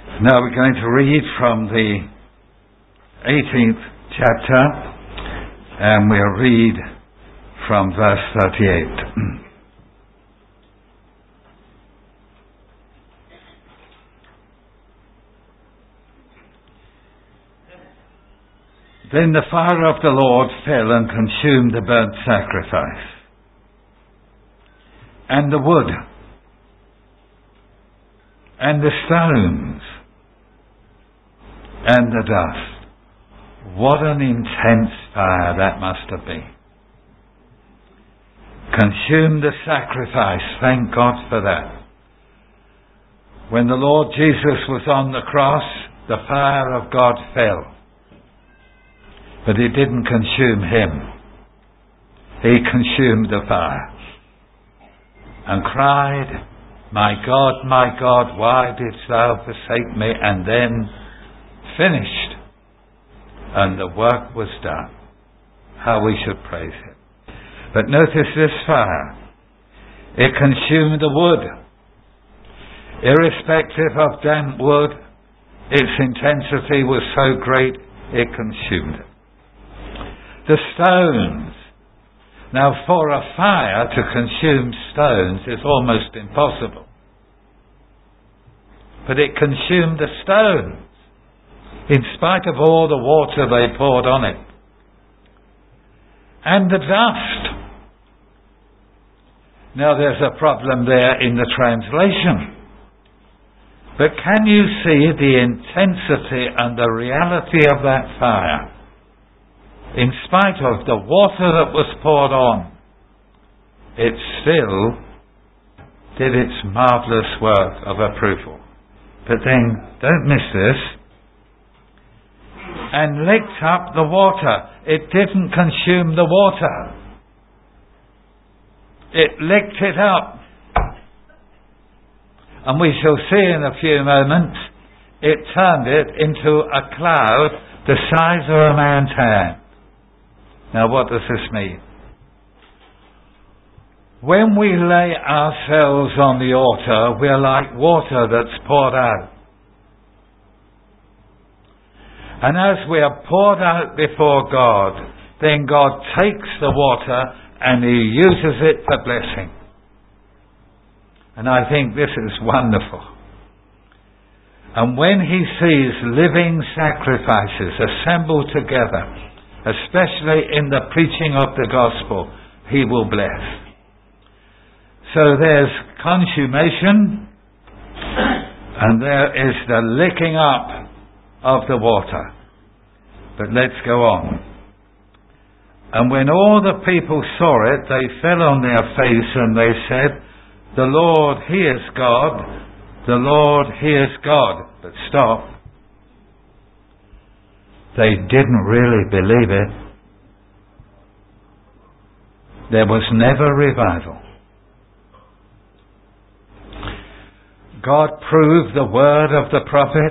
Now we're going to read from the 18th chapter, and we'll read from verse 38. Then the fire of the Lord fell and consumed the burnt sacrifice, and the wood, and the stones, and the dust. What an intense fire that must have been. Consumed the sacrifice, thank God for that. When the Lord Jesus was on the cross, the fire of God fell. But it didn't consume him. He consumed the fire and cried, my God, why didst thou forsake me? And then finished. And the work was done. How we should praise him. But notice this fire. It consumed the wood. Irrespective of damp wood, its intensity was so great, it consumed it. The stones. Now, for a fire to consume stones is almost impossible. But it consumed the stones, in spite of all the water they poured on it. And the dust. Now, there's a problem there in the translation. But can you see the intensity and the reality of that fire? In spite of the water that was poured on, it still did its marvellous work of approval. But then, don't miss this, and licked up the water. It didn't consume the water. It licked it up. And we shall see in a few moments, it turned it into a cloud the size of a man's hand. Now, what does this mean? When we lay ourselves on the altar, we're like water that's poured out. And as we are poured out before God, then God takes the water and He uses it for blessing. And I think this is wonderful. And when He sees living sacrifices assembled together, especially in the preaching of the gospel, He will bless. So there's consummation, and there is the licking up of the water. But let's go on. And when all the people saw it, they fell on their face and they said, the Lord, He is God. The Lord, He is God. But stop. They didn't really believe it. There was never revival. God proved the word of the prophet.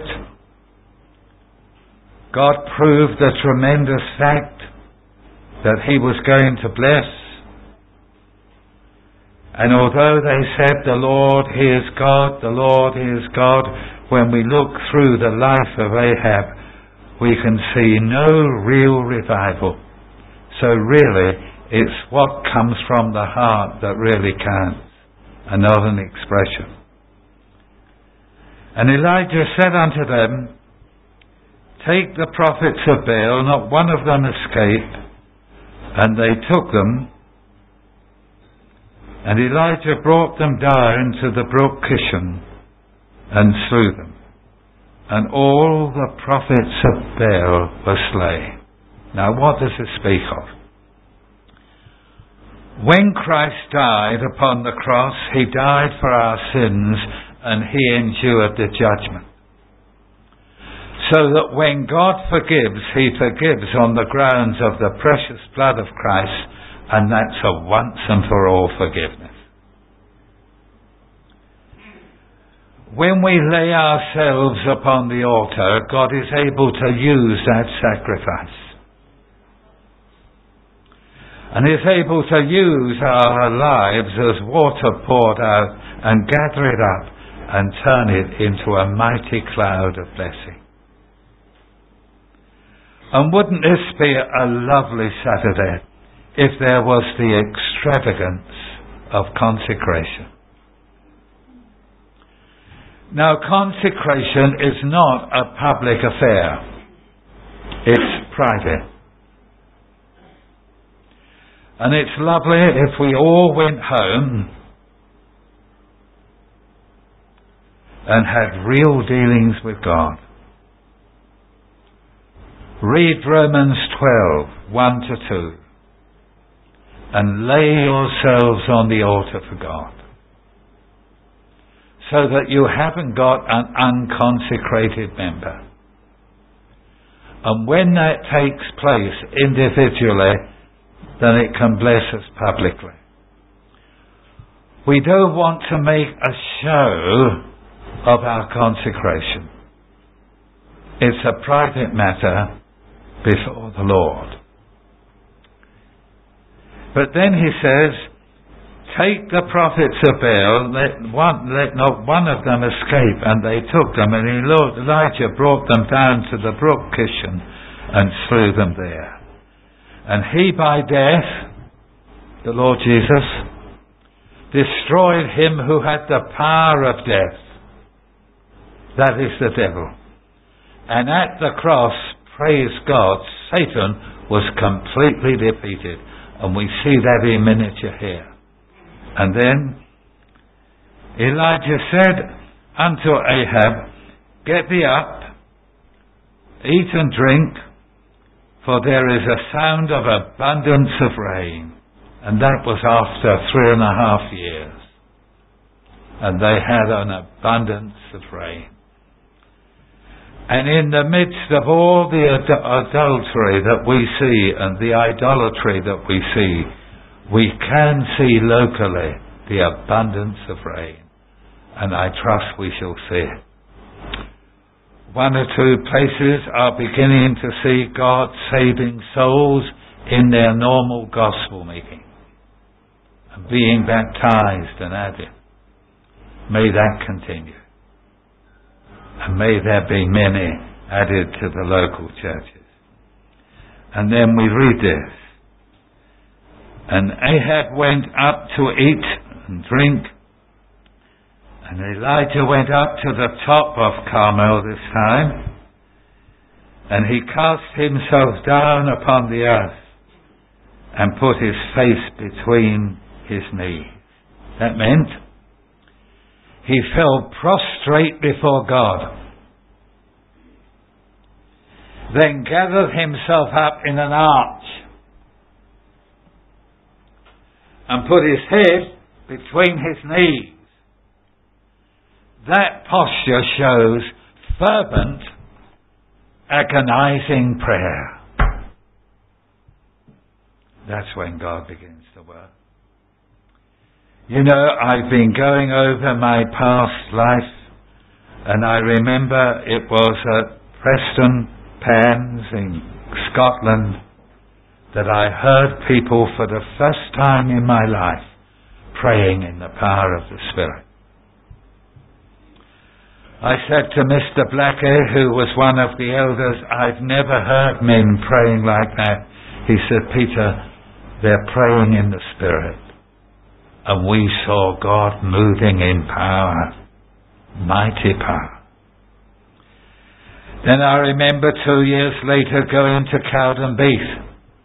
God proved the tremendous fact that He was going to bless. And although they said, the Lord, He is God, the Lord, He is God, when we look through the life of Ahab, we can see no real revival. So really, it's what comes from the heart that really counts, and not an expression. And Elijah said unto them, take the prophets of Baal, not one of them escaped. And they took them, and Elijah brought them down to the brook Kishon, and slew them. And all the prophets of Baal were slain. Now, what does it speak of? When Christ died upon the cross, He died for our sins and He endured the judgment. So that when God forgives, He forgives on the grounds of the precious blood of Christ, and that's a once and for all forgiveness. When we lay ourselves upon the altar, God is able to use that sacrifice. And is able to use our lives as water poured out and gather it up and turn it into a mighty cloud of blessing. And wouldn't this be a lovely Saturday if there was the extravagance of consecration? Now, consecration is not a public affair. It's private. And it's lovely if we all went home and had real dealings with God. Read Romans 12, 1 to 2, and lay yourselves on the altar for God, so that you haven't got an unconsecrated member. And when that takes place individually, then it can bless us publicly. We don't want to make a show of our consecration. It's a private matter before the Lord. But then he says, take the prophets of Baal, let not one of them escape. And they took them, and Elijah brought them down to the brook Kishon and slew them there. And he by death, the Lord Jesus, destroyed him who had the power of death. That is the devil. And at the cross, praise God, Satan was completely defeated. And we see that in miniature here. And then Elijah said unto Ahab, get thee up, eat and drink, for there is a sound of abundance of rain. And that was after 3.5 years. And they had an abundance of rain. And in the midst of all the adultery that we see and the idolatry that we see, we can see locally the abundance of rain. And I trust we shall see it. 1 or 2 places are beginning to see God saving souls in their normal gospel meeting and being baptized and added. May that continue. And may there be many added to the local churches. And then we read this. And Ahab went up to eat and drink. And Elijah went up to the top of Carmel this time. And he cast himself down upon the earth and put his face between his knees. That meant he fell prostrate before God. Then gathered himself up in an arch and put his head between his knees. That posture shows fervent, agonizing prayer. That's when God begins to work. You know, I've been going over my past life, and I remember it was at Preston Pans in Scotland that I heard people for the first time in my life praying in the power of the Spirit. I said to Mr. Blackie, who was one of the elders, I've never heard men praying like that. He said, Peter, they're praying in the Spirit. And we saw God moving in power, mighty power. Then I remember 2 years later going to Cowdenbeath.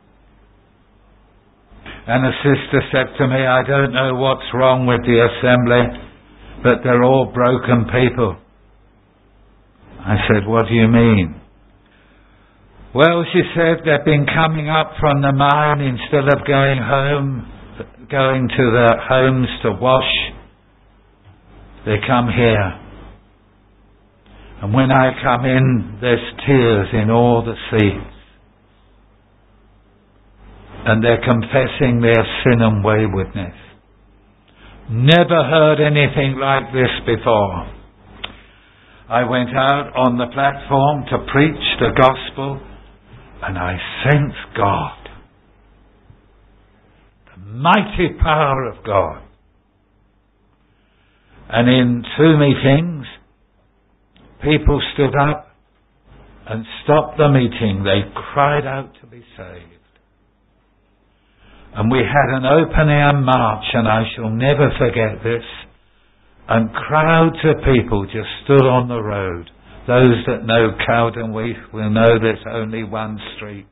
And a sister said to me, I don't know what's wrong with the assembly, but they're all broken people. I said, what do you mean? Well, she said, they've been coming up from the mine instead of going to their homes to wash. They come here. And when I come in, there's tears in all the seats. And they're confessing their sin and waywardness. Never heard anything like this before. I went out on the platform to preach the gospel, and I sensed God. The mighty power of God. And in 2 meetings, people stood up and stopped the meeting. They cried out to be saved. And we had an open-air march, and I shall never forget this. And crowds of people just stood on the road. Those that know Cowdenweath will know there's only one street.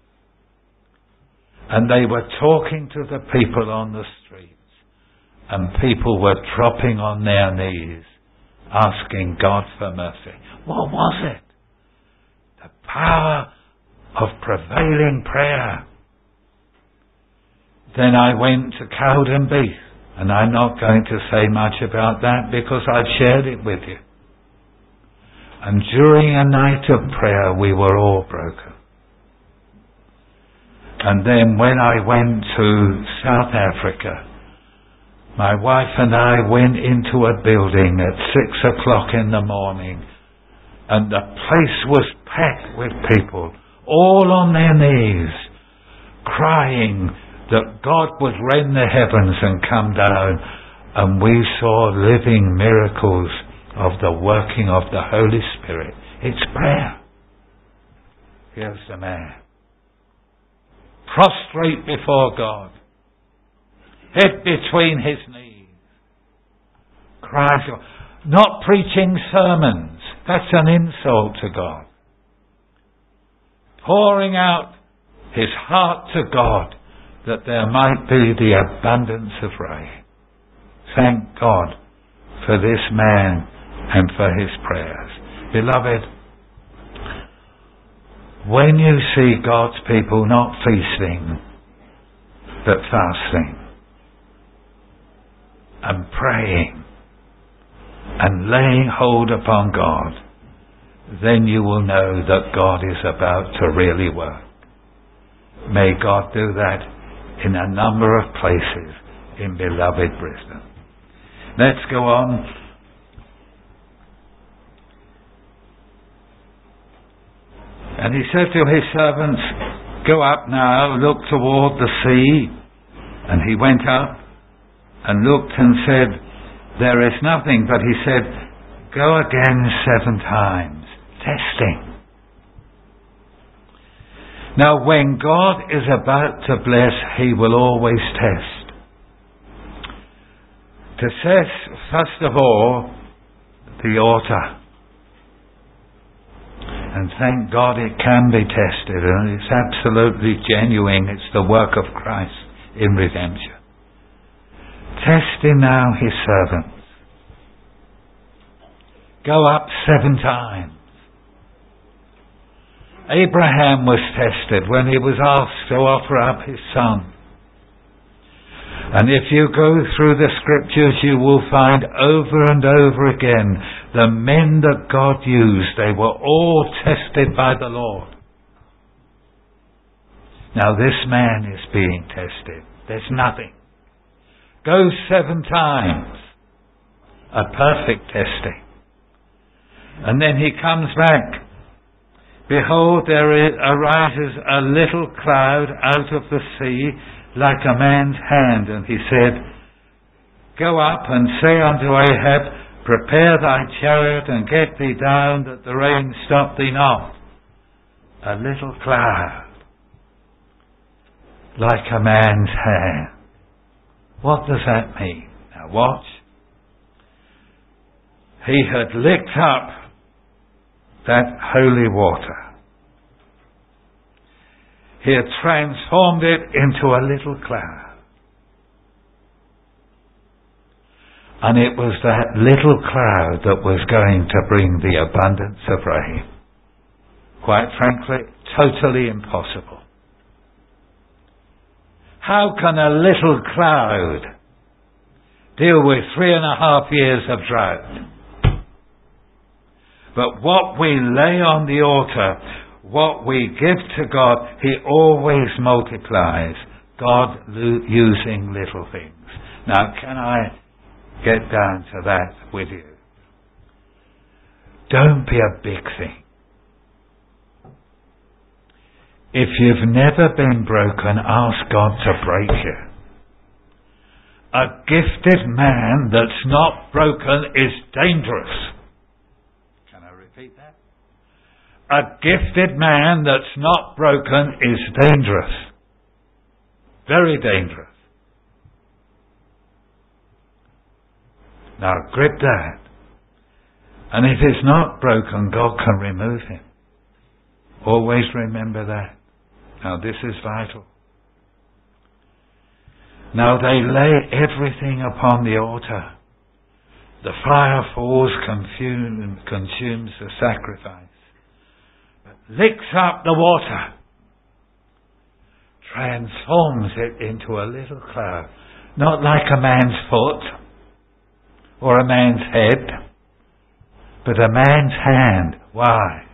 And they were talking to the people on the streets. And people were dropping on their knees, asking God for mercy. What was it? The power of prevailing prayer. Then I went to Cowdenbeath, and I'm not going to say much about that because I've shared it with you. And during a night of prayer, we were all broken. And then when I went to South Africa, my wife and I went into a building at 6 o'clock in the morning, and the place was packed with people, all on their knees, crying that God would rend the heavens and come down, and we saw living miracles of the working of the Holy Spirit. It's prayer. Here's the man, prostrate before God, head between his knees, cries, not preaching sermons, that's an insult to God, pouring out his heart to God, that there might be the abundance of rain. Thank God for this man and for his prayers. Beloved, when you see God's people not feasting, but fasting, and praying, and laying hold upon God, then you will know that God is about to really work. May God do that in a number of places in beloved Brisbane. Let's go on. And he said to his servants, go up now, look toward the sea. And he went up and looked and said, there is nothing. But he said, go again 7 times, testing. Now, when God is about to bless, he will always test. To test, first of all, the altar. And thank God it can be tested, and it's absolutely genuine. It's the work of Christ in redemption. Testing now his servants. Go up 7 times. Abraham was tested when he was asked to offer up his son. And if you go through the scriptures, you will find over and over again the men that God used, they were all tested by the Lord. Now this man is being tested. There's nothing. Go 7 times. A perfect testing. And then he comes back. Behold, there arises a little cloud out of the sea, like a man's hand. And he said, go up and say unto Ahab, prepare thy chariot and get thee down, that the rain stop thee not. A little cloud, like a man's hand. What does that mean? Now watch. He had licked up that holy water. He had transformed it into a little cloud. And it was that little cloud that was going to bring the abundance of rain. Quite frankly, totally impossible. How can a little cloud deal with 3.5 years of drought? But what we lay on the altar, what we give to God, he always multiplies. God using little things. Now, can I get down to that with you? Don't be a big thing. If you've never been broken, ask God to break you. A gifted man that's not broken is dangerous. Can I repeat that? A gifted man that's not broken is dangerous. Very dangerous. Now grip that. And if it's not broken, God can remove him. Always remember that. Now this is vital. Now they lay everything upon the altar. The fire falls, consumes the sacrifice. But licks up the water. Transforms it into a little cloud. Not like a man's foot or a man's head, but a man's hand. Why?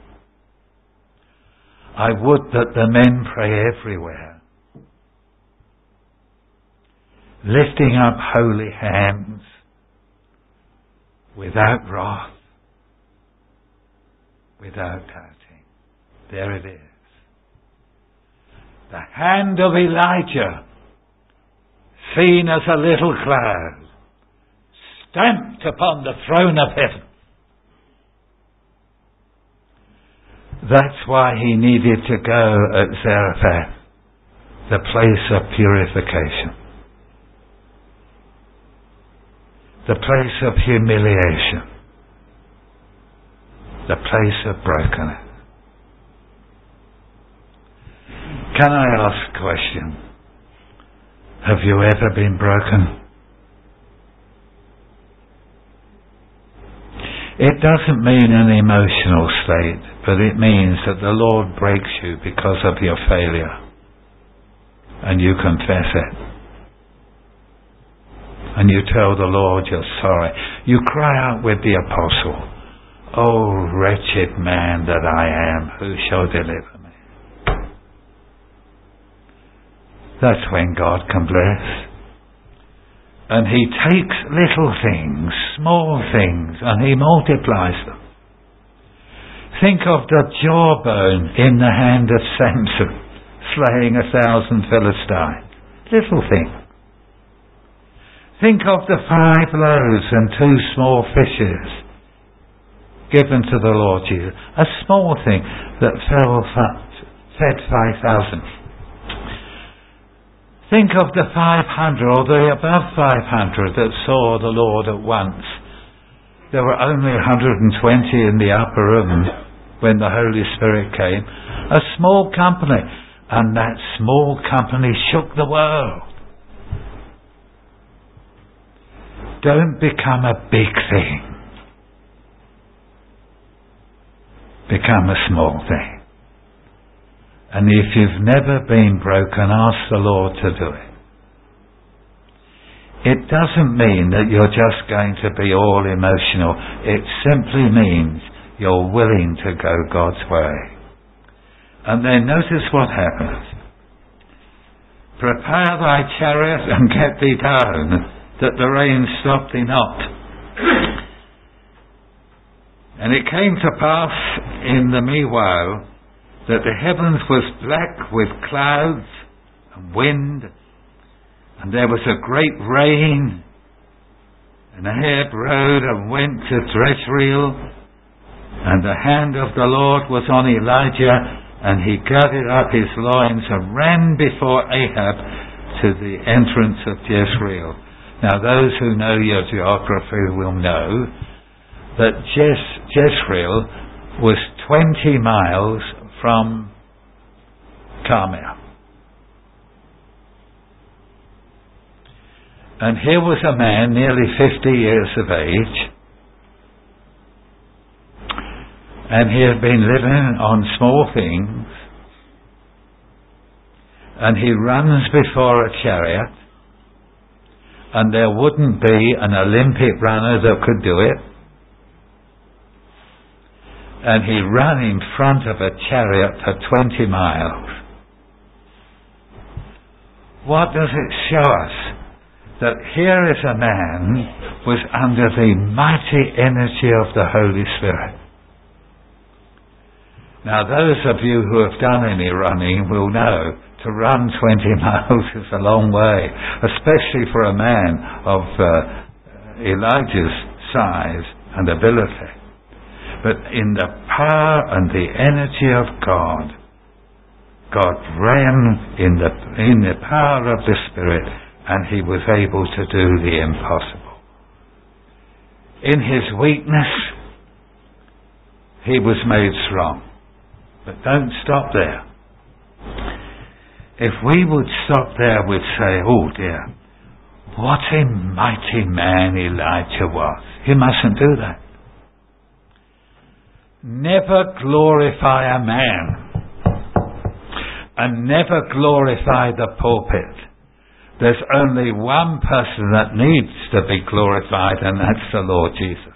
I would that the men pray everywhere, lifting up holy hands, without wrath, without doubting. There it is. The hand of Elijah, seen as a little cloud, stamped upon the throne of heaven. That's why he needed to go at Zarephath, the place of purification, the place of humiliation, the place of brokenness. Can I ask a question? Have you ever been broken? It doesn't mean an emotional state, but it means that the Lord breaks you because of your failure. And you confess it. And you tell the Lord you're sorry. You cry out with the apostle, "Oh, wretched man that I am, who shall deliver me?" That's when God can bless. And he takes little things, small things, and he multiplies them. Think of the jawbone in the hand of Samson, slaying 1,000 Philistines. Little thing. Think of the 5 loaves and 2 small fishes given to the Lord Jesus. A small thing that fed 5,000. Think of the 500 or the above 500 that saw the Lord at once. There were only 120 in the upper room when the Holy Spirit came. A small company. And that small company shook the world. Don't become a big thing. Become a small thing. And if you've never been broken, ask the Lord to do it. It doesn't mean that you're just going to be all emotional. It simply means you're willing to go God's way. And then notice what happens. Prepare thy chariot and get thee down, that the rain stop thee not. And it came to pass in the meanwhile that the heavens was black with clouds and wind, and there was a great rain, and Ahab rode and went to Jezreel, and the hand of the Lord was on Elijah, and he gathered up his loins and ran before Ahab to the entrance of Jezreel. Now those who know your geography will know that Jezreel was 20 miles from Carmel. And here was a man nearly 50 years of age, and he had been living on small things, and he runs before a chariot, and there wouldn't be an Olympic runner that could do it. And he ran in front of a chariot for 20 miles. What does it show us? That here is a man who was under the mighty energy of the Holy Spirit. Now those of you who have done any running will know To run 20 miles is a long way, especially for a man of Elijah's size and ability. But in the power and the energy of God, God ran in the power of the Spirit, and he was able to do the impossible. In his weakness, he was made strong. But don't stop there. If we would stop there, we'd say, oh dear, what a mighty man Elijah was. You mustn't do that. Never glorify a man. And never glorify the pulpit. There's only one person that needs to be glorified, and that's the Lord Jesus.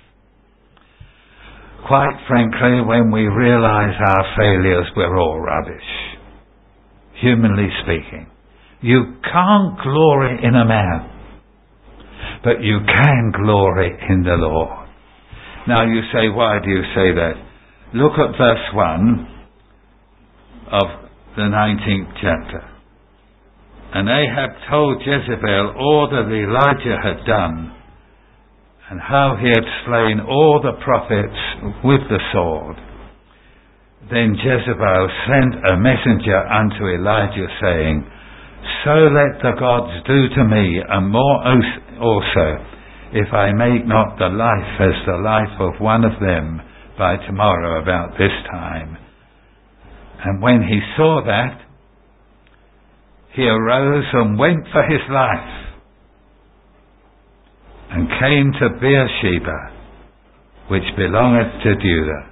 Quite frankly, when we realize our failures, we're all rubbish. Humanly speaking. You can't glory in a man, but you can glory in the Lord. Now you say, why do you say that? Look at verse 1 of the 19th chapter. And Ahab told Jezebel all that Elijah had done, and how he had slain all the prophets with the sword. Then Jezebel sent a messenger unto Elijah, saying, so let the gods do to me, and more also, if I make not the life as the life of one of them by tomorrow about this time. And when he saw that, he arose and went for his life, and came to Beersheba, which belongeth to Judah,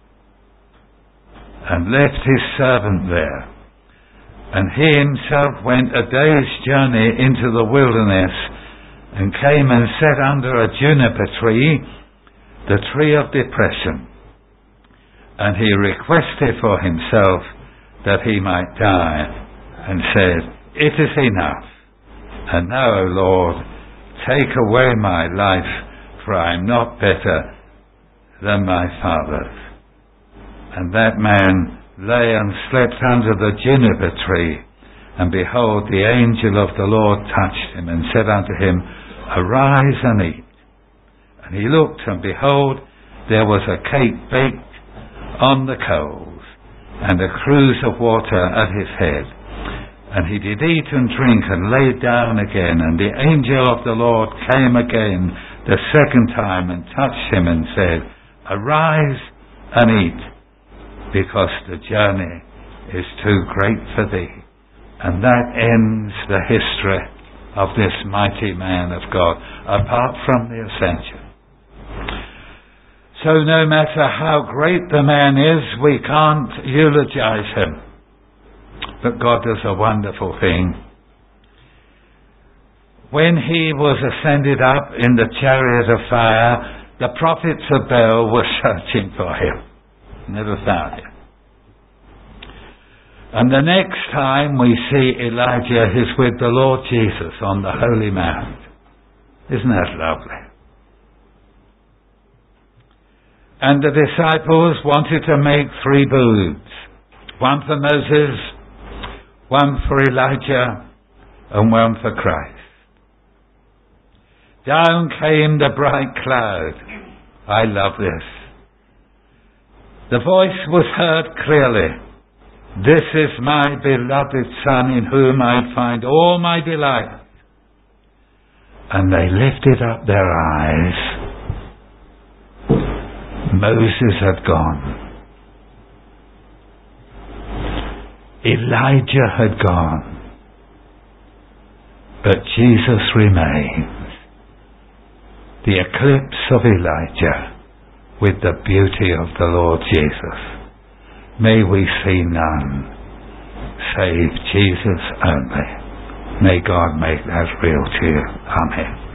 and left his servant there. And he himself went a day's journey into the wilderness, and came and sat under a juniper tree, the tree of depression. And he requested for himself that he might die, and said, it is enough. And now, O Lord, take away my life, for I am not better than my fathers. And that man lay and slept under the juniper tree, and behold, the angel of the Lord touched him, and said unto him, arise and eat. And he looked, and behold, there was a cake baked on the coals, and a cruse of water at his head. And he did eat and drink, and lay down again. And the angel of the Lord came again the second time, and touched him, and said, arise and eat, because the journey is too great for thee. And that ends the history of this mighty man of God, apart from the ascension. So no matter how great the man is, we can't eulogize him. But God does a wonderful thing. When he was ascended up in the chariot of fire, the prophets of Baal were searching for him. Never found him. And the next time we see Elijah is with the Lord Jesus on the Holy Mount. Isn't that lovely? And the disciples wanted to make 3 booths. One for Moses, one for Elijah, and one for Christ. Down came the bright cloud. I love this. The voice was heard clearly. This is my beloved Son, in whom I find all my delight. And they lifted up their eyes. Moses had gone. Elijah had gone. But Jesus remains. The eclipse of Elijah with the beauty of the Lord Jesus. May we see none save Jesus only. May God make that real to you. Amen.